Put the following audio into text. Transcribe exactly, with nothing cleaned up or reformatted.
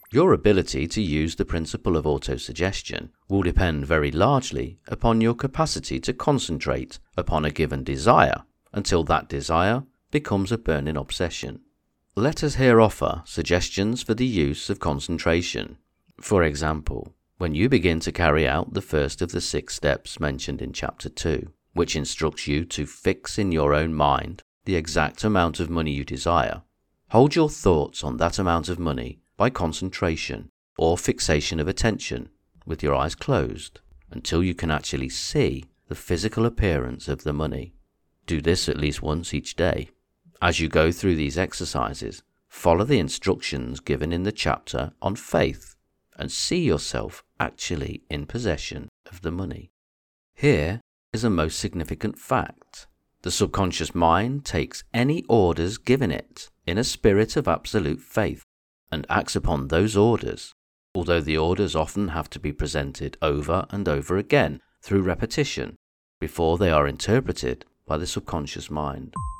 Your ability to use the principle of autosuggestion will depend very largely upon your capacity to concentrate upon a given desire until that desire becomes a burning obsession. Let us here offer suggestions for the use of concentration. For example, when you begin to carry out the first of the six steps mentioned in Chapter two, which instructs you to fix in your own mind the exact amount of money you desire, hold your thoughts on that amount of money by concentration or fixation of attention with your eyes closed until you can actually see the physical appearance of the money. Do this at least once each day. As you go through these exercises, follow the instructions given in the chapter on faith and see yourself actually in possession of the money. Here is a most significant fact. The subconscious mind takes any orders given it in a spirit of absolute faith and acts upon those orders, although the orders often have to be presented over and over again through repetition before they are interpreted by the subconscious mind.